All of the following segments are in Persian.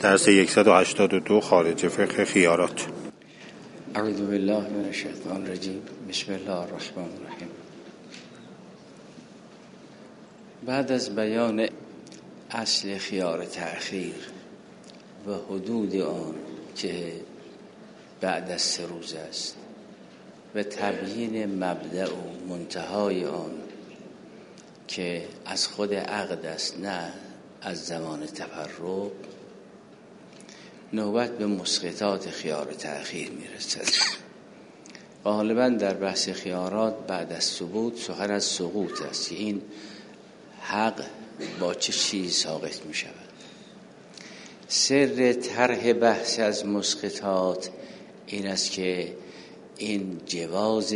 درس 182 خارج فقه خیارات. اعوذ بالله من الشیطان الرجیم. بسم الله الرحمن الرحیم. بعد از بیان اصل خیار تأخیر و حدود آن که بعد از 3 روز است و تبیین مبدأ و منتهای آن که از خود عقد است نه از زمان تفرق، نوبت به مسقطات خیار تأخیر میرسد. غالبا در بحث خیارات بعد از ثبوت سخن از سقوط است که این حق با چه چیزی ساقط می شود. سر طرح بحث از مسقطات این است که این جواز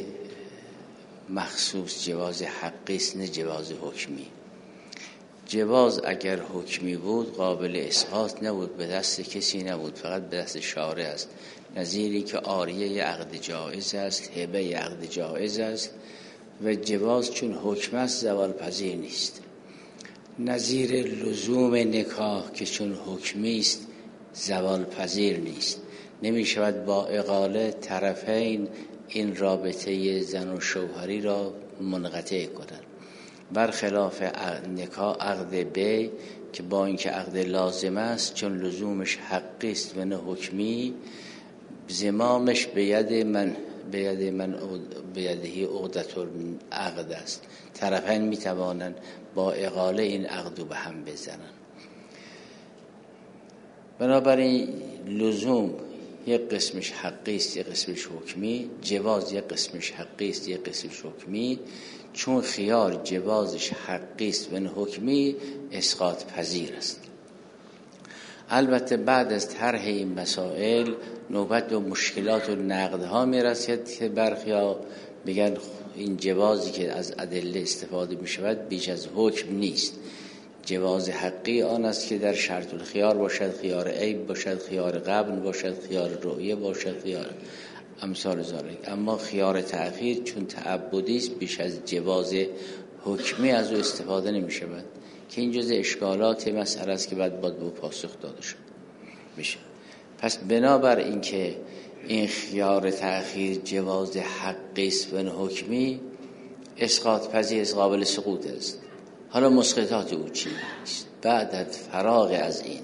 مخصوص جواز حقی است نه جواز حکمی. جواز اگر حکمی بود قابل اسقاط نبود، به دست کسی نبود، فقط به دست شارع است. نظیری که عاریه عقد جایز است، هبه عقد جایز است و جواز چون حکم است زوال پذیر نیست. نظیر لزوم نکاح که چون حکمی است زوال پذیر نیست. نمی شود با اقاله طرفین این رابطه زن و شوهری را منقطع کنند. برخلاف نکاح عقد بیع که با اینکه عقد لازم است چون لزومش حقی است و نه حکمی، زمامش به یدهی عقدة العقد است. طرفین می توانند با اقاله این عقد رو به هم بزنند. بنابراین لزوم یک قسمش حقی است یک قسمش حکمی، جواز یک قسمش حقی است یک قسمش حکمی. چون خیار جوازش حقی است و نه حکمی اسقاط پذیر است. البته بعد از طرح این مسائل نوبت به مشکلات و نقدها میرسد که برخیا بگن این جوازی که از ادله استفاده می شود بیش از حکم نیست. جواز حقی آن است که در شرط الخیار باشد، خیار عیب باشد، خیار قبل باشد، خیار رؤیه باشد، خیار امثال ذالک. اما خیار تأخیر چون تعبدی است بیش از جواز حکمی از او استفاده نمی شود که این جزء اشکالات مسئله است که باید به پاسخ داده شد میشه. پس بنابر این که این خیار تأخیر جواز حقی است و نه حکمی اسقاط پذیر است، قابل سقوط است. حالا مسقطات او چی است؟ بعد از فراغ از این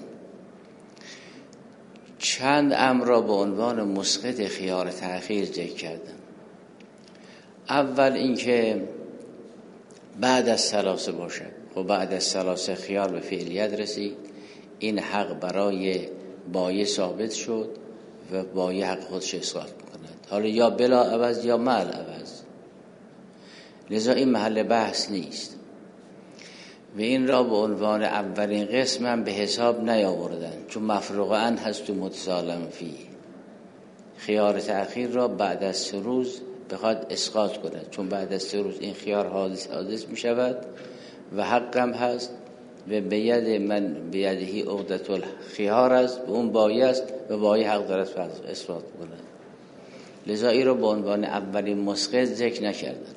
چند امر را به عنوان مسقط خیار تأخیر ذکر کردم. اول اینکه بعد از 3 باشد. و بعد از 3 خیار به فعلیت رسید، این حق برای بایع ثابت شد و بایع حق خودش اسقاط می‌کند، حالا یا بلا عوض یا مع عوض. لذا این محل بحث نیست و این را به عنوان اولین قسم هم به حساب نیاوردن چون مفروغ عنه هست و متسالم فی. خیار تأخیر را بعد از 3 روز بخواد اسقاط کند چون بعد از 3 روز این خیار حادث می شود و حقم هست و به یدهی عقدة الخیار است و اون بایع است و بایع حق دارد اسقاط کند. لذا این را به عنوان اولین مسقط ذکر نکردن.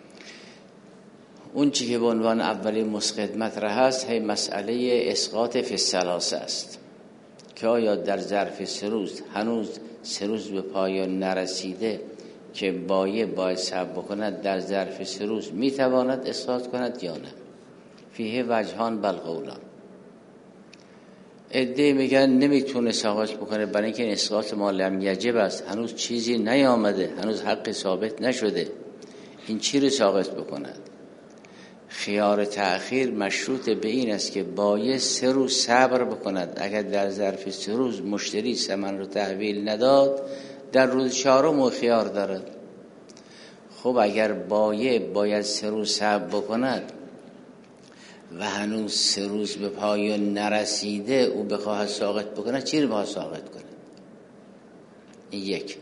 اون چی که به عنوان اولین مسقط مطرح است هی مسئله اسقاط فی الثلاثه است که آیا در ظرف 3 روز هنوز 3 روز به پایان نرسیده که بایع باید صبر بکند در ظرف 3 روز میتواند اسقاط کند یا نه. فیه وجهان بل قولان. عده میگن نمیتونه ساقط بکنه برای اینکه این اسقاط ما لم یجب است، هنوز چیزی نیامده، هنوز حق ثابت نشده، این چی رو ساقط بکند؟ خیار تأخیر مشروط به این است که بایع 3 روز صبر بکند. اگر در ظرف 3 روز مشتری ثمن رو تحویل نداد در روز 4 خیار دارد. خب اگر بایع باید 3 روز صبر بکند و هنوز 3 روز به پایان نرسیده او بخواهد ساقط بکند، چی رو باید ساقط کند؟ این یک.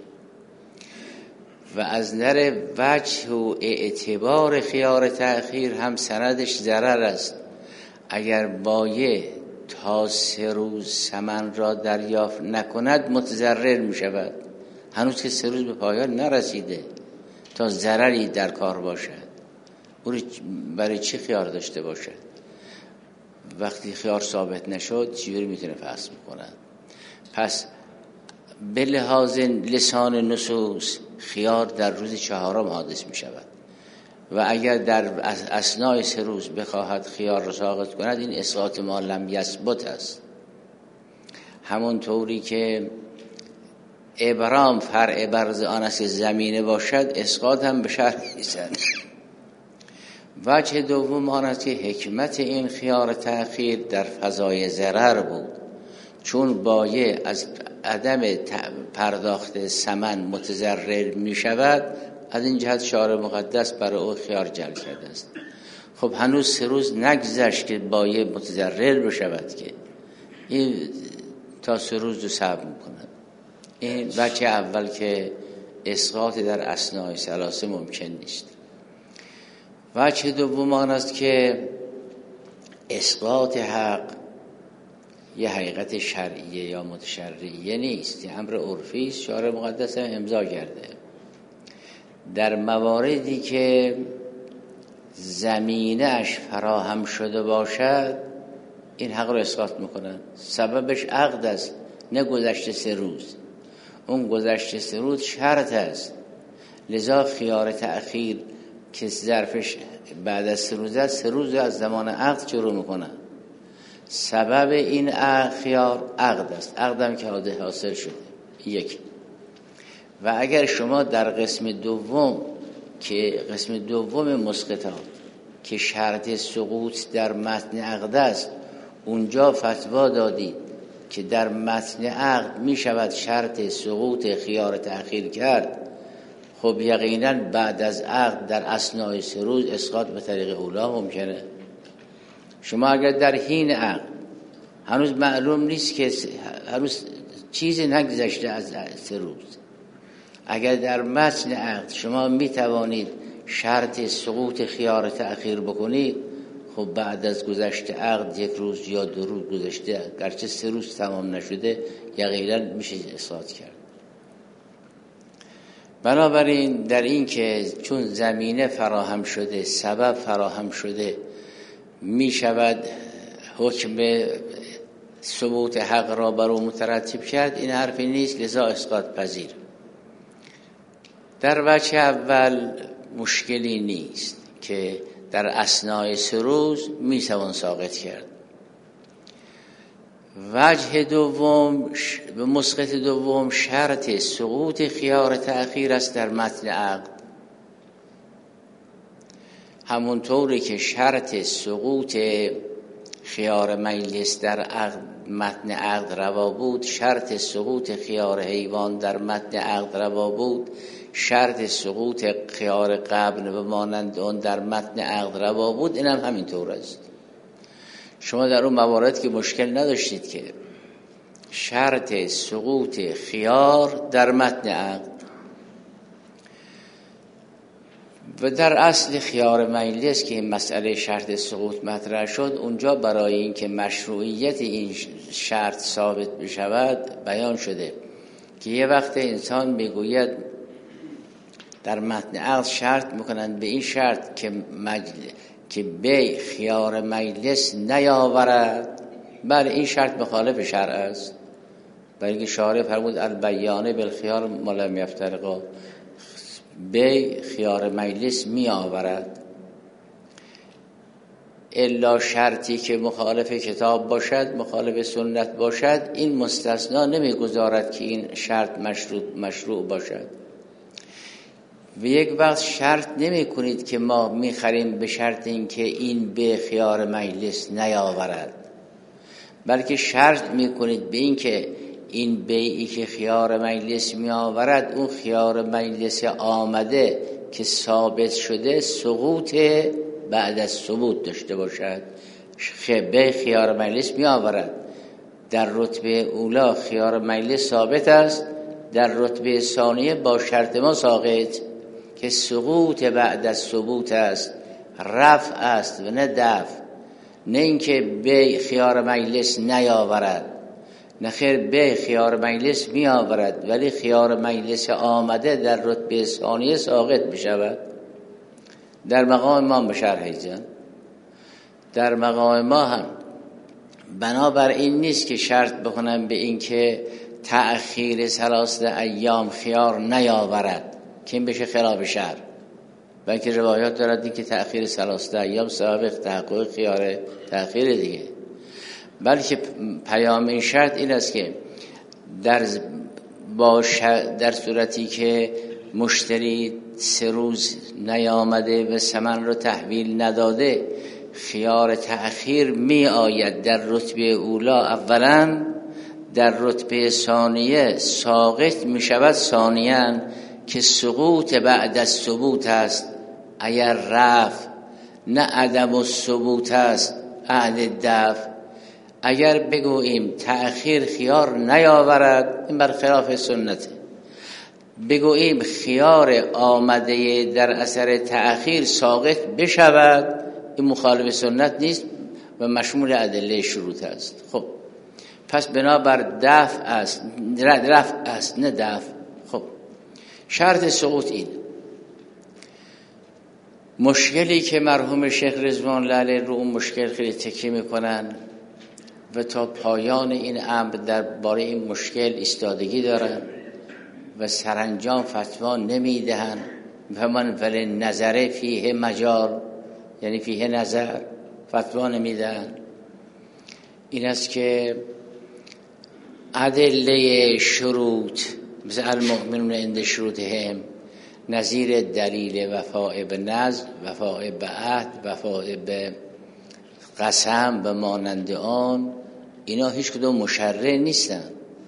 و از نظر وجه و اعتبار خیار تأخیر هم سندش ضرر است. اگر بایع تا 3 روز ثمن را دریافت نکند متضرر می شود، هنوز که 3 روز به پایان نرسیده تا ضرری در کار باشد. او برای چی خیار داشته باشد؟ وقتی خیار ثابت نشد چجوری میتونه فسخ بکنه؟ پس به لحاظ لسان نصوص خیار در روز چهارم حادث می شود و اگر در اثنای 3 روز بخواهد خیار را ساقط کند این اسقاط ما لم یثبت است. همون طوری که ابرام فرع برز آن است که زمینه باشد، اسقاط هم به شرط نیست. وجه دوم آن است که حکمت این خیار تأخیر در فضای ضرر بود، چون بایع از عدم پرداخت ثمن متضرر می شود. از این جهت شارع مقدس برای او خیار جعل کرده است. خب هنوز 3 روز نگذشت که بایع متضرر بشود که این تا 3 روز رو صبر می‌کند. این وجه اول که اسقاط در اثنای 3 ممکن نیست. وجه دوم آن است که اسقاط حق یه حقیقت شرعیه یا متشرعیه نیست، یه امر عرفی است. شارع مقدس هم امضا کرده. در مواردی که زمینه اش فراهم شده باشد این حق رو اسقاط میکنن. سببش عقد است، نه گذشته 3 روز. اون گذشته 3 روز شرط است، لذا خیار تأخیر که ظرفش بعد از 3 روز است، 3 روز از زمان عقد شروع میکنن. سبب این خیار عقد است، عقدم که حاصل شده. یک. و اگر شما در قسم دوم که قسم دوم مسقطات که شرط سقوط در متن عقد است، اونجا فتوا دادید که در متن عقد می شود شرط سقوط خیار تأخیر کرد، خب یقینا بعد از عقد در اثنای 3 روز اسقاط به طریق اولا ممکنه. شما اگر در حین عقد هنوز معلوم نیست که هنوز چیزی نگذشته از 3 روز، اگر در متن عقد شما می توانید شرط سقوط خیار تأخیر بکنید، خب بعد از گذشته عقد 1 روز یا 2 روز گذشته، گرچه 3 روز تمام نشده، یقینا میشه اسقاط کرد. بنابراین در این که چون زمینه فراهم شده، سبب فراهم شده، می شود حکم ثبوت حق را بر او مترتب کرد، این حرفی نیست، لذا اسقاط پذیر. در وجه اول مشکلی نیست که در اثنای 3 روز می توان ساقط کرد. وجه دوم به مسقط دوم شرط سقوط خیار تأخیر است در متن عقد. همونطوری که شرط سقوط خیار مجلس در متن عقد روا بود، شرط سقوط خیار حیوان در متن عقد روا بود، شرط سقوط خیار قبل و مانند آن در متن عقد روا بود. این هم همینطور است. شما در اون موارد که مشکل نداشتید که شرط سقوط خیار در متن عقد و در اصل خیار مجلس که این مسئله شرط سقوط مطرح شد، اونجا برای اینکه مشروعیت این شرط ثابت بشود بیان شده که یه وقت انسان میگوید در متن عقد شرط میکنند به این شرط که بی خیار مجلس نیاورد. بله این شرط مخالف شرع است، برای اینکه شارع فرمود البیانه بالخیار ما لم یفترقا، بی خیار مجلس می آورد. الا شرطی که مخالف کتاب باشد، مخالف سنت باشد، این مستثنا نمیگذارد که این شرط مشروع باشد. و یک وقت شرط نمی کنید که ما می خریم به شرط اینکه این به خیار مجلس نیاورد، بلکه شرط می کنید به اینکه این بیعی که خیار مجلس می آورد، اون خیار مجلس آمده که ثابت شده سقوط بعد از ثبوت داشته باشد. به خیار مجلس می آورد، در رتبه اولا خیار مجلس ثابت است، در رتبه ثانیه با شرط ما ساقط که سقوط بعد از ثبوت است، رفع است و نه دفع. نه اینکه به خیار مجلس نیاورد، نه خیر به خیار مجلس می آورد ولی خیار مجلس آمده در رتبه ثانیه ساقط بشود. در مقام ما بشرح جان، در مقام ما هم بنابراین نیست که شرط بکنم به این که تأخیر 3 ایام خیار نیاورد که این بشه خلاف شرع، بلکه روایات دارد که تأخیر 3 ایام سبب تحقق خیار تأخیر دیگه. بلکه پیام این شرط این است که در صورتی که مشتری 3 روز نیامده و ثمن رو تحویل نداده، خیار تأخیر می آید در رتبه اولا اولا، در رتبه ثانیه ساقط می شود ثانیاً که سقوط بعد از ثبوت است اگر رفع، نه عدم الثبوت است عهد دفع. اگر بگوییم تأخیر خیار نیاورد، این برخلاف سنته. بگوییم خیار آمده در اثر تأخیر ساقط بشود، این مخالف سنت نیست و مشمول ادله شروط است. خب پس بنابر رفع است نه دفع. خب شرط سقوط این مشکلی که مرحوم شیخ رضوان الله علیه رو اون مشکل خیلی تکیه میکنن و تا پایان این امر درباره این مشکل ایستادگی دارن و سرانجام فتوا نمیدهن و من ولی نظر فیه مجال، یعنی فیه نظر، فتوا نمیدهن. این است که ادله شروط مثل المؤمنون عند شروطهم، نظیر دلیل وفاء به نذر، وفاء به عهد، وفاء به قسم و مانند آن، اینا هیچ کدوم مشرع نیستن.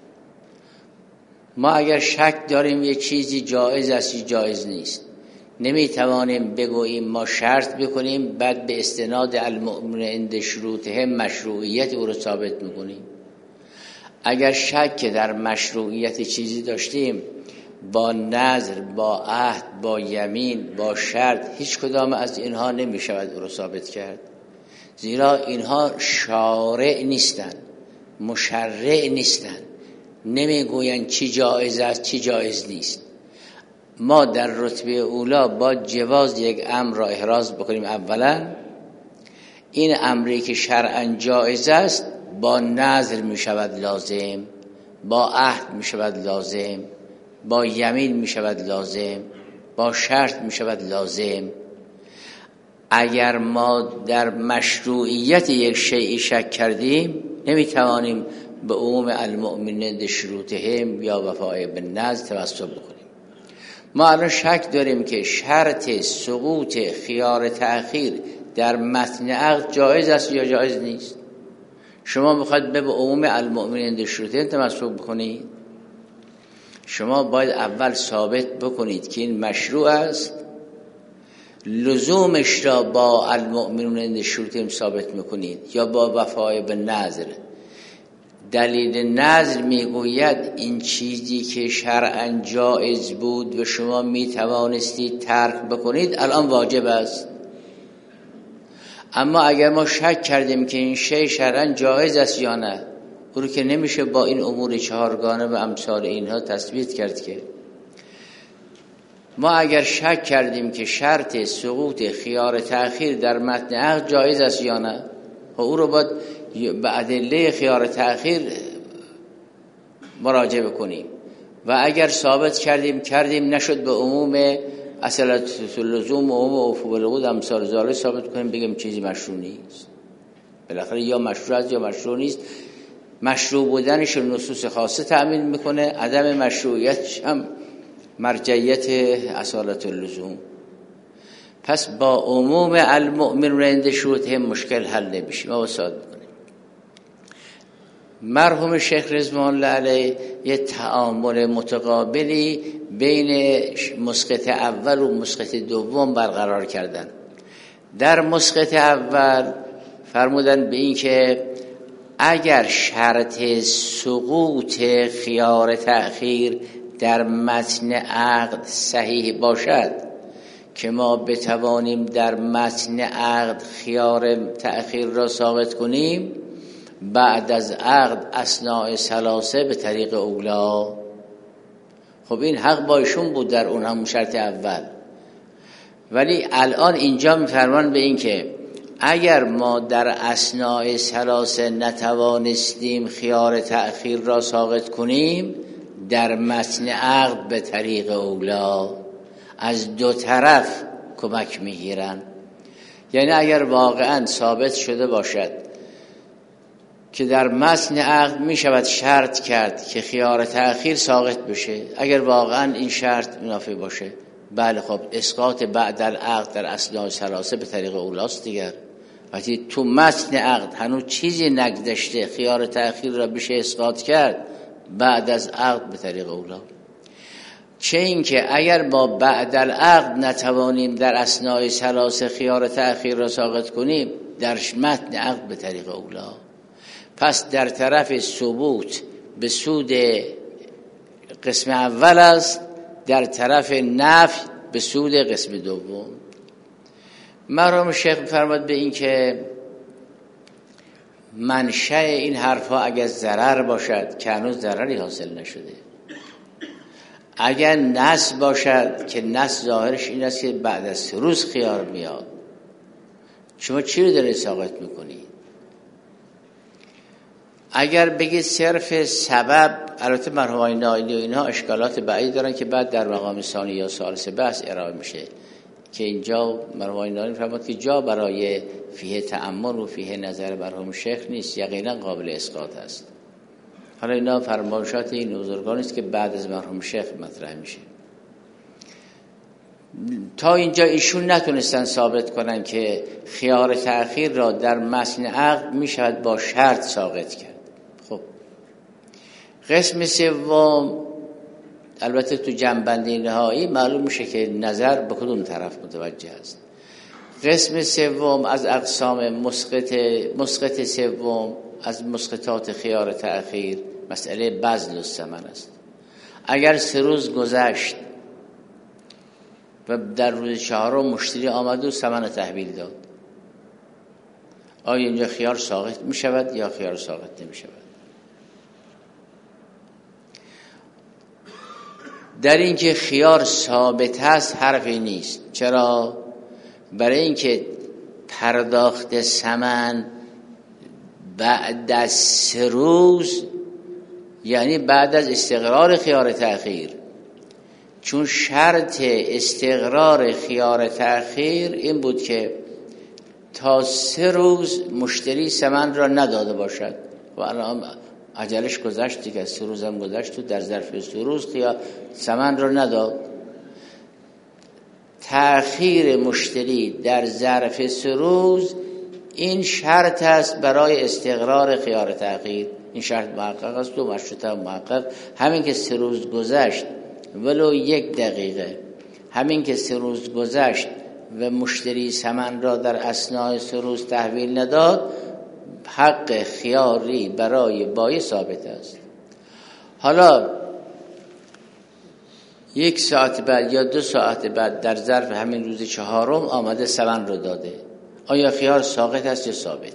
ما اگر شک داریم یک چیزی جایز است یا جایز نیست، نمیتوانیم بگوییم ما شرط بکنیم بعد به استناد المؤمن عند شروطهم مشروعیت او رو ثابت میکنیم. اگر شک در مشروعیت چیزی داشتیم، با نذر، با عهد، با یمین، با شرط، هیچ کدام از اینها نمیشود او رو ثابت کرد، زیرا اینها شارع نیستند، مشرع نیستند، نمیگویند چی جایز است چی جایز نیست. ما در رتبه اولا با جواز یک امر را احراز بکنیم. اولا این امری که شرعاً جایز است با نذر می شود لازم، با عهد می شود لازم، با یمین می شود لازم، با شرط می شود لازم. اگر ما در مشروعیت یک شیء شک کردیم، نمی توانیم به عموم المؤمنین شروطهم یا وفاء بالنذر توسل بکنیم. ما الان شک داریم که شرط سقوط خیار تأخیر در متن عقد جایز است یا جایز نیست. شما میخواید به عموم المؤمنین شروطهم توسل بکنید، شما باید اول ثابت بکنید که این مشروع است، لزومش را با المؤمنین شروطهم ثابت میکنید یا با وفاء بالنذر. دلیل نذر میگوید این چیزی که شرعاً جایز بود و شما میتوانستید ترک بکنید الان واجب است. اما اگر ما شک کردیم که این شی شرعاً جایز است یا نه، او رو که نمیشه با این امور چهارگانه و امثال اینها تثبیت کرد. که ما اگر شک کردیم که شرط سقوط خیار تأخیر در متن عقد جایز است یا نه، او رو باید به ادله خیار تأخیر مراجعه کنیم و اگر ثابت کردیم نشد به عموم اصل لزوم و عموم عفو بالعقود امثال ذالک ثابت کنیم، بگیم چیزی مشروع نیست. بالاخره یا مشروع است یا مشروع نیست. مشروع بودنش نصوص خاصه تأمین میکنه، عدم مشروعیتش هم مرجعیت اصالت اللزوم. پس با عموم المؤمن عند شروطهم مشکل حل نمیشه. ما وساط بکنیم. مرحوم شیخ رضوان الله علیه یه تعامل متقابلی بین مسقط اول و مسقط دوم برقرار کردن. در مسقط اول فرمودن به این که اگر شرط سقوط خیار تأخیر در متن عقد صحیح باشد که ما بتوانیم در متن عقد خیار تأخیر را ثابت کنیم، بعد از عقد اثناء ثلاثه به طریق اولا. خب این حق با ایشون بود در اون هم شرط اول، ولی الان اینجا میفرمان به این که اگر ما در اثناء ثلاثه نتوانستیم خیار تأخیر را ساقط کنیم، در متن عقد به طریق اولا از دو طرف کمک میگیرن. یعنی اگر واقعا ثابت شده باشد که در متن عقد می شود شرط کرد که خیار تأخیر ساقط بشه، اگر واقعا این شرط منافی باشه، بله خب اسقاط بعد العقد در اثناء ثلاثه به طریق اولاست دیگر. وقتی تو متن عقد هنوز چیزی نگذشته خیار تأخیر را بشه اسقاط کرد، بعد از عقد به طریق اولا. چه اینکه اگر با بعد العقد نتوانیم در اثناء ثلاثه خیار تأخیر را ساقط کنیم، در متن عقد به طریق اولا. پس در طرف ثبوت به سود قسم اول است، در طرف نفی به سود قسم دوم. مرحوم شیخ فرمود به این که منشأ این حرفا اگر ضرر باشد که هنوز ضرری حاصل نشده، اگر نس باشد که نس ظاهرش این است که بعد از 3 روز خیار میاد، شما چی رو دارید ساقط میکنید؟ اگر بگید صرف سبب، البته مرحوم نایلی و اینها اشکالات بعیدی دارن که بعد در مقام ثانی یا ثالث بحث ارائه میشه، که اینجا مرحوم نایلی فرمود که جا برای فیه تأمل و فیه نظر مرحوم شیخ نیست، یقینا قابل اسقاط است. حالا اینا فرمایشات این بزرگان است که بعد از مرحوم شیخ مطرح میشه. تا اینجا ایشون نتونستن ثابت کنن که خیار تأخیر را در متن عقد میشود با شرط ساقط کرد. خب قسم سوم، البته تو جنبندی نهایی معلوم میشه که نظر به کدوم طرف متوجه است. قسم سوم از اقسام مسقط سوم از مسقطات خیار تأخیر مسئله بذل الثمن است. اگر 3 روز گذشت و در روز 4 مشتری آمد و ثمن تحویل داد، آیا اینجا خیار ساقط می شود یا خیار ساقط نمی شود؟ در اینکه خیار ثابت است حرفی نیست. چرا؟ برای اینکه پرداخت ثمن بعد از 3 روز، یعنی بعد از استقرار خیار تأخیر، چون شرط استقرار خیار تأخیر این بود که تا 3 روز مشتری ثمن را نداده باشد و الان اجلش گذشت دیگه، 3 روز هم گذشت و در ظرف 3 روز خیار ثمن را نداد. تأخیر مشتری در ظرف 3 روز این شرط است برای استقرار خیار تأخیر. این شرط محقق است و مشروطه محقق. همین که 3 روز گذشت ولو 1 دقیقه، همین که 3 روز گذشت و مشتری ثمن را در اثناء 3 روز تحویل نداد، حق خیاری برای بایع ثابت است. حالا 1 ساعت بعد یا 2 ساعت بعد در ظرف همین روز 4 آمده ثمن را داده، آیا خیار ساقط است یا ثابت؟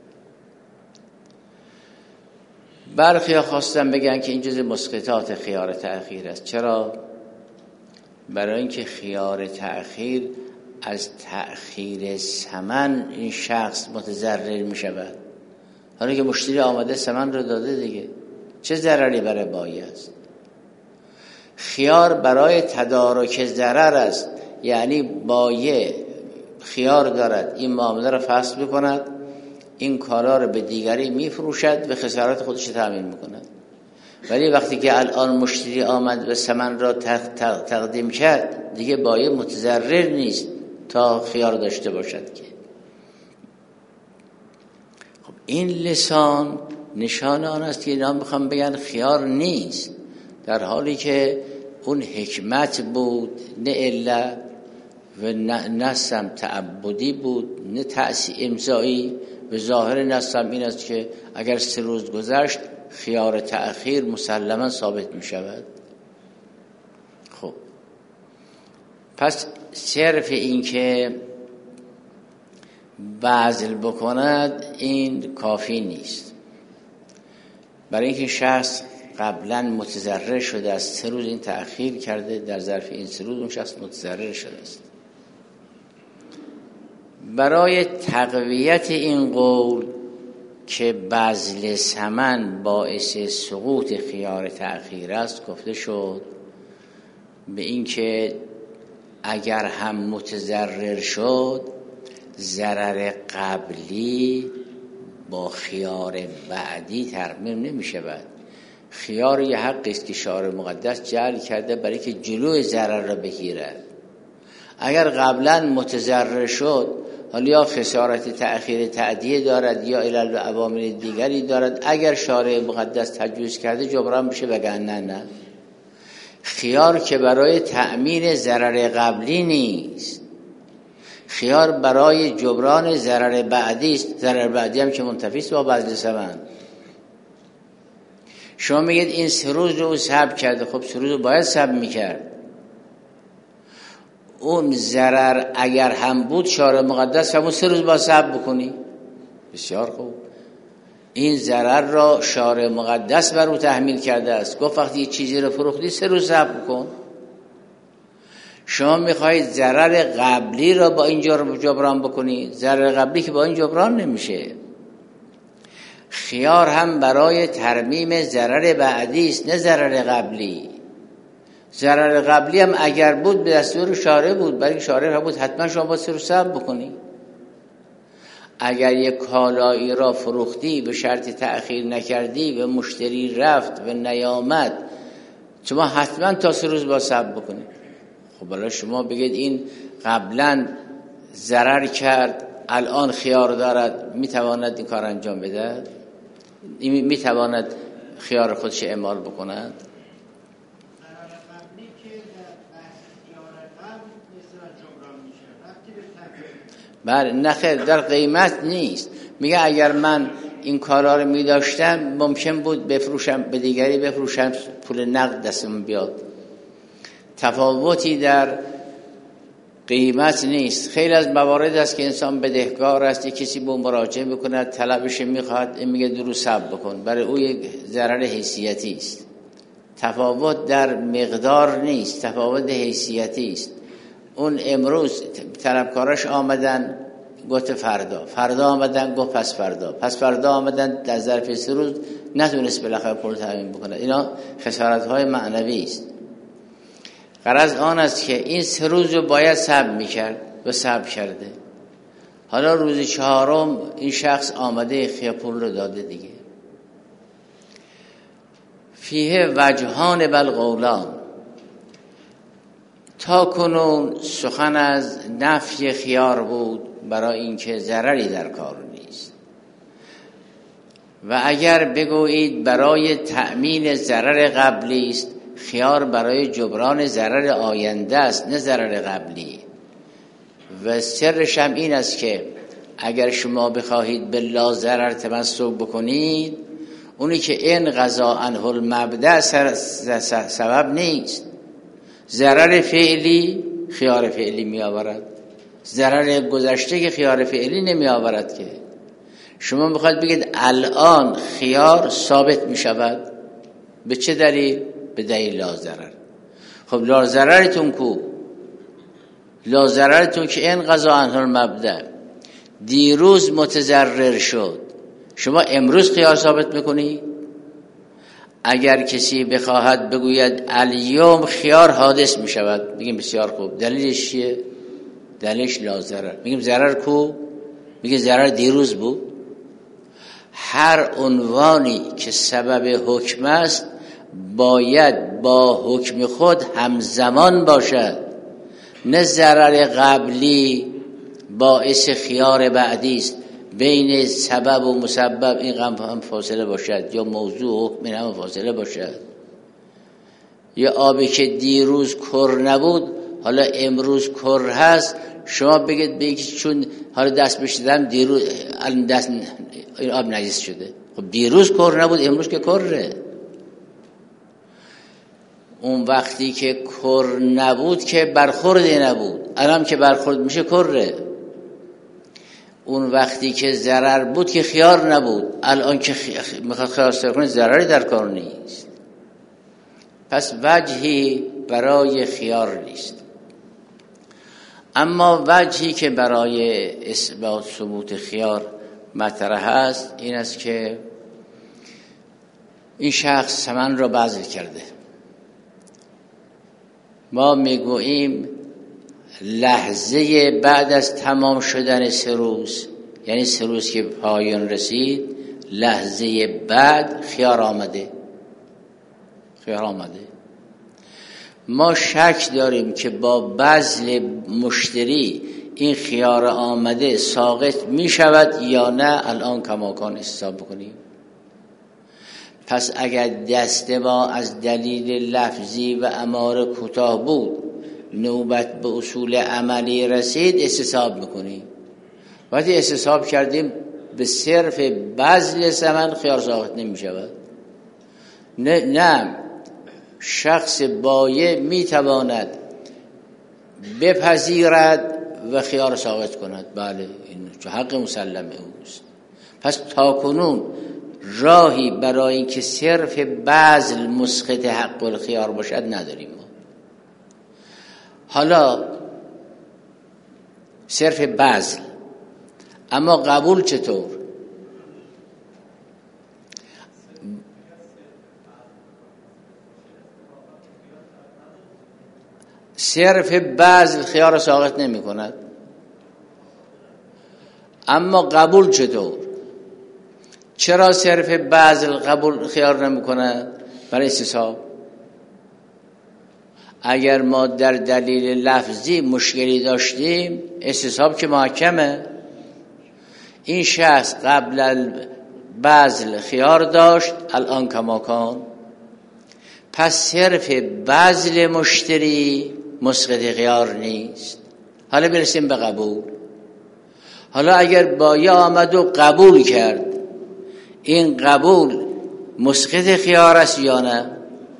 برخی خواستن بگن که این جزء مسقطات خیار تأخیر است. چرا؟ برای اینکه خیار تأخیر از تأخیر ثمن این شخص متضرر می شود. حالا که مشتری آمده ثمن رو داده دیگه، چه ضرری برای بایع است؟ خیار برای تدارک ضرر است، یعنی بایع خیار دارد این معامله را فسخ بکند، این کالا را به دیگری میفروشد و خسارات خودش تامین میکند. ولی وقتی که الان مشتری آمد و ثمن را تقدیم کرد، دیگه بایع متضرر نیست تا خیار داشته باشد که. خب این لسان نشان آن است که اینا میخوام بگن خیار نیست، در حالی که اون حکمت بود نه علت و نصم تعبدی بود نه تأثیر امضایی. و ظاهر نصم این است که اگر 3 روز گذشت خیار تأخیر مسلما ثابت می شود. خب پس صرف این که بذل بکند این کافی نیست. برای اینکه شخص قبلا متضرر شده است، 3 روز این تأخیر کرده، در ظرف این 3 روز اون شخص متضرر شده است. برای تقویت این قول که بذل ثمن باعث سقوط خیار تأخیر است گفته شد به این که اگر هم متضرر شد ضرر قبلی با خیار بعدی ترمیم نمی شود. خیار یه حقی است که شارع مقدس جعل کرده برای که جلوی ضرر را بگیرد. اگر قبلا متضرر شد حالا یا خسارت تأخیر تعدیه دارد یا علل و عوامل دیگری دارد، اگر شارع مقدس تجویز کرده جبران بشه وگرنه نه. خیار که برای تأمین ضرر قبلی نیست، خیار برای جبران ضرر بعدی است. ضرر بعدی هم که منتفی است با بذل ثمن. شما میگید این 3 روز رو صبر کرده، خب 3 روز رو باید صبر میکرد. اون ضرر اگر هم بود شارع مقدس همون 3 روز باید صبر بکنی. بسیار خوب. این ضرر را شارع مقدس بر او تحمیل کرده است. گفت وقتی یه چیزی رو فروختی 3 روز صبر بکن. شما میخواهید ضرر قبلی را با این جبران بکنید، ضرر قبلی که با این جبران نمیشه. خیار هم برای ترمیم ضرر بعدی است نه ضرر قبلی. ضرر قبلی هم اگر بود به دستور شارع بود، برای شارع بود حتما شما با 3 روز صبر بکنی. اگر یک کالایی را فروختی به شرط تأخیر نکردی و مشتری رفت و نیامد، شما حتما تا 3 روز با صبر بکنی. خب برای شما بگید این قبلا ضرر کرد الان خیار دارد، میتواند این کار انجام بده؟ میتواند خیار خودش اعمال بکند؟ بله نخیر، در قیمت نیست. میگه اگر من این کالا رو میداشتم ممکن بود بفروشم به دیگری، بفروشم پول نقد دستم بیاد. تفاوتی در قیمت نیست. خیلی از موارد است که انسان بدهکار است، کسی به مراجعه میکنه طلبش میخواد، میگه درو صبر بکن، برای او یک ضرر حیثیتی است. تفاوت در مقدار نیست، تفاوت حیثیتی است. اون امروز طلبکاراش آمدن گفت فردا آمدن گفت پس فردا آمدن در ظرف 3 روز نتونست بالاخره پول تامین بکنه. اینا خسارت‌های معنوی است. غرض آن است که این 3 روز رو باید صبر میکرد و صبر کرده. حالا روز 4م این شخص آمده خیار پول رو داده دیگه. فیه وجهان بل قولان. تا کنون سخن از نفی خیار بود برای اینکه ضرری در کار نیست، و اگر بگویید برای تأمین ضرر قبلی است، خیار برای جبران ضرر آینده است نه ضرر قبلی. و سرش هم این است که اگر شما بخواهید به لا ضرر تمسک بکنید، اونی که این قضا عنه المبدأ سبب نیست. ضرر فعلی خیار فعلی می آورد، ضرر گذشته که خیار فعلی نمی آورد. که شما میخواید بگید الان خیار ثابت می شود، به چه دلیل؟ به دلیل لا ضرر. خب لا ضررتون کو؟ لا ضررتون که این قضا عنه المبدأ دیروز متضرر شد، شما امروز خیار ثابت میکنی؟ اگر کسی بخواهد بگوید الیوم خیار حادث می شود، میگیم بسیار خوب، دلیلش چیه؟ دلیلش لا ضرر. میگیم ضرر کو؟ میگه ضرر دیروز بود. هر عنوانی که سبب حکم است باید با حکم خود همزمان باشد، نه ضرر قبلی باعث خیار بعدی است. بین سبب و مسبب این هم فاصله باشد، یا موضوع و حکم هم فاصله باشد. یا آبی که دیروز کر نبود حالا امروز کر هست، شما بگید چون حالا دست بشیدم دیروز دست این آب نجس شده. خب دیروز کر نبود، امروز که کره. اون وقتی که کر نبود که برخوردی نبود، الان که برخورد میشه کره. اون وقتی که ضرر بود که خیار نبود، الان که میخواد خیار سر کنه ضرری در کار نیست. پس وجهی برای خیار نیست. اما وجهی که برای اثبات ثبوت خیار مطرح است این است که این شخص ثمن را بذل کرده. ما میگوییم لحظه بعد از تمام شدن 3 روز، یعنی 3 روز که پایان رسید، لحظه بعد خیار آمده. ما شک داریم که با بذل مشتری این خیار آمده ساقط می شود یا نه. الان کماکان حساب بکنیم. پس اگر دست ما از دلیل لفظی و اماره کوتاه بود، نوبت به اصول عملی رسید، استصحاب میکنیم. وقتی استصحاب کردیم به صرف بذل ثمن خیار ساقط نمی شود. نه، شخص بایع میتواند بپذیرد و خیار ساقط کند. بله، این حق مسلم اوست. پس تاکنون راهی برای اینکه صرف بذل مسقط حق الخیار باشد نداریم. حالا صرف بذل، اما قبول چطور؟ صرف بذل خیار ساقط نمی کند، اما قبول چطور؟ چرا صرف بذل قبول خیار نمی کند؟ برای استصحاب. اگر ما در دلیل لفظی مشکلی داشتیم، استصحاب که محکمه. این شخص قبل بذل خیار داشت، الان کماکان. پس صرف بذل مشتری مسقط خیار نیست. حالا برسیم به قبول. حالا اگر بایع آمد و قبول کرد، این قبول مسقط خیار است یا نه؟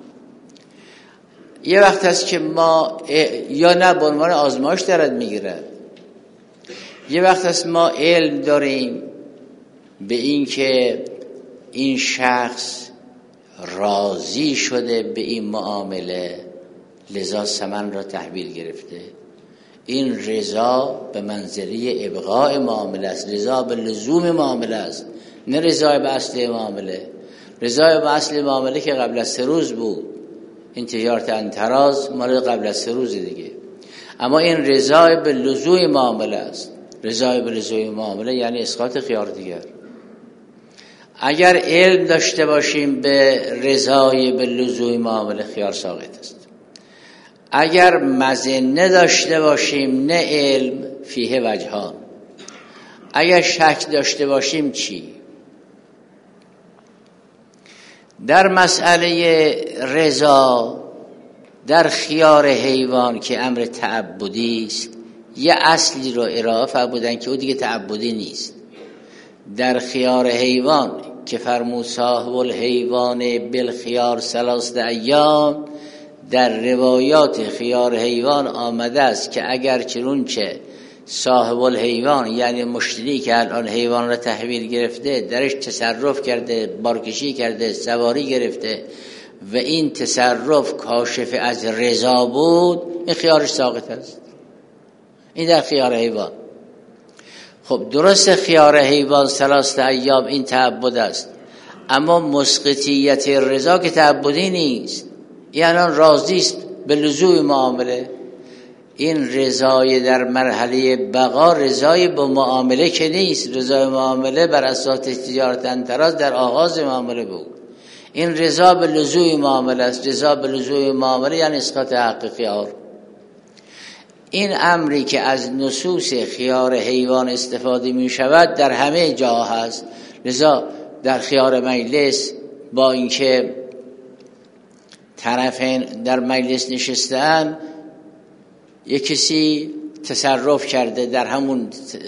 یه وقت هست که ما یا نه به عنوان آزمایش درد میگیرد. یه وقت هست ما علم داریم به این که این شخص راضی شده به این معامله، لذا ثمن را تحویل گرفته. این رضا به منزله ابقاء معامله است، رضا به لزوم معامله است، نه رضا به اصل معامله. رضا به اصل معامله که قبل از 3 روز بود، این تجارت انتراز مال قبل از 3 روز دیگه. اما این رضا به لزوم معامله است. رضا به لزوم معامله یعنی اسقاط خیار دیگر. اگر علم داشته باشیم به رضای به لزوم معامله، خیار ساقط است. اگر مظنه داشته باشیم نه علم، فیه وجهان. اگر شک داشته باشیم چی؟ در مسئله رضا در خیار حیوان که امر تعبدی است، یه اصلی رو ارائه فرمودن که او دیگه تعبدی نیست. در خیار حیوان که فرمود صاحب الحیوان بالخیار 3 ایام، در روایات خیار حیوان آمده است که اگر چنونچه صاحب الحیوان یعنی مشتری که الان حیوان را تحویل گرفته درش تصرف کرده، بارکشی کرده، سواری گرفته و این تصرف کاشف از رضا بود، این خیارش ساقط است. این در خیار حیوان. خب درست خیار حیوان 3 ایام این تعبد است، اما مسقطیت رضا که تعبدی نیست. یعنی راضی است به لزوم معامله. این رضای در مرحله بقا رضای با معامله که نیست. رضای معامله بر اساس تجارت انتراز در آغاز معامله بود. این رضا به لزوم معامله است. رضا به لزوم معامله یعنی اسقاط حق خیار. این امری که از نصوص خیار حیوان استفاده می شود در همه جا هست. لذا در خیار مجلس با اینکه طرفین در مجلس نشستن، یک کسی تصرف کرده در همون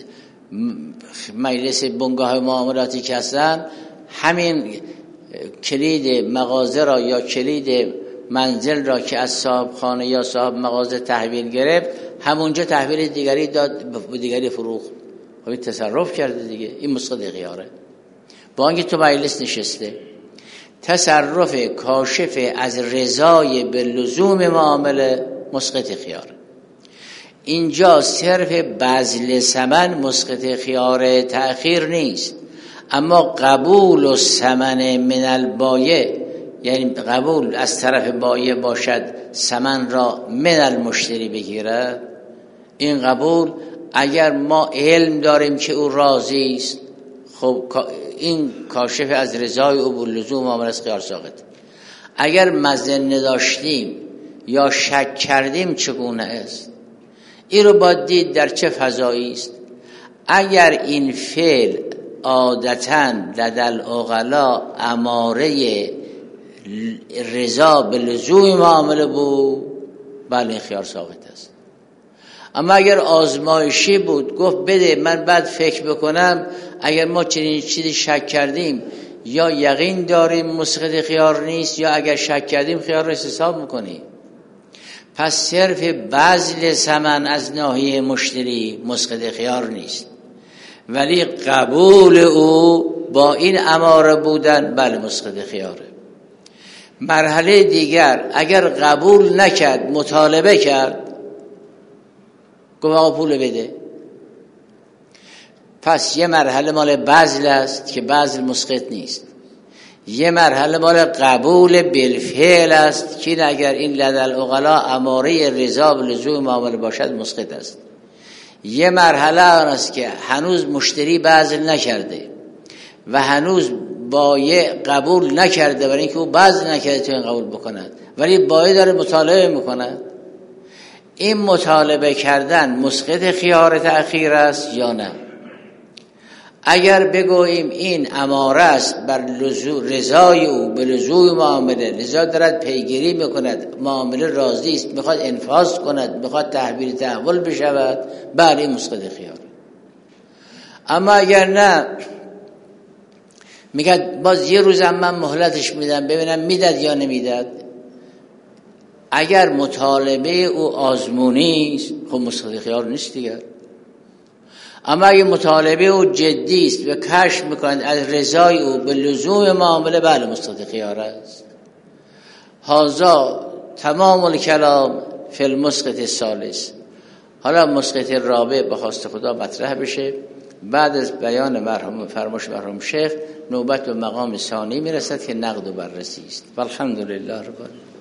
مجلس بنگاه معاملاتی که هستن، همین کلید مغازه را یا کلید منزل را که از صاحب خانه یا صاحب مغازه تحویل گرفت، همونجا تحویل دیگری داد، به دیگری فروخت. خب تصرف کرده دیگه، این مسقط خیاره. با اینکه تو مجلس نشسته، تصرف کاشف از رضای به لزوم معامله مسقط خیاره. اینجا صرف بذل ثمن مسقط خیار تأخیر نیست، اما قبول و ثمن من البایع، یعنی قبول از طرف بایع باشد ثمن را من المشتری بگیرد. این قبول اگر ما علم داریم که او راضی است، خب این کاشف از رضای او باللزوم معامله از خیار ساقط. اگر مظنه داشتیم یا شک کردیم چگونه است، این رو باید دید در چه فضایی است. اگر این فعل عادتاً لدل عقلا اماره رضا به لزوم معامله بود، بله خیار ساقط است. اما اگر آزمایشی بود، گفت بده من بعد فکر بکنم، اگر ما چنین چیزی شک کردیم یا یقین داریم مسقط خیار نیست، یا اگر شک کردیم خیار رو حساب میکنیم. پس صرف بذل ثمن از ناحیه مشتری مسقط خیار نیست، ولی قبول او با این اماره بودن بله مسقط خیاره. مرحله دیگر اگر قبول نکرد، مطالبه کرد، گفت آقا پول بده، پس یه مرحله مال بذل است که بذل مسقط نیست، یه مرحله مال قبول بالفعل است که اگر این لدل عقلا اماره رضا به لزوم معامله باشد مسقط است. یه مرحله آن است که هنوز مشتری بذل نکرده و هنوز بایع قبول نکرده، برای اینکه او بذل نکرده تو این قبول بکند، ولی بایع داره مطالبه میکند. این مطالبه کردن مسقط خیار تأخیر است یا نه؟ اگر بگوییم این اماره است بر رضای او به لزوم معامله، رضا دارد پیگیری میکند، معامله راضی است، میخواد انفاذ کند، میخواد تحویل تحول بشود، بله مسقط خیار. اما اگر نه، میگه باز یه روزم من مهلتش میدم ببینم میداد یا نمیداد، اگر مطالبه او آزمونی است خب مسقط خیار نیست دیگر. اما اگه مطالبه او جدی است و کشف میکنند از رضای او به لزوم معامله، بله مسقط خیار است. هذا تمام الکلام فی المسقط الثالث. حالا مسقط رابع به خواست خدا مطرح بشه. بعد از بیان فرمایش مرحوم شیخ نوبت به مقام ثانی میرسد که نقد و بررسی است. والحمدلله رب العالمین.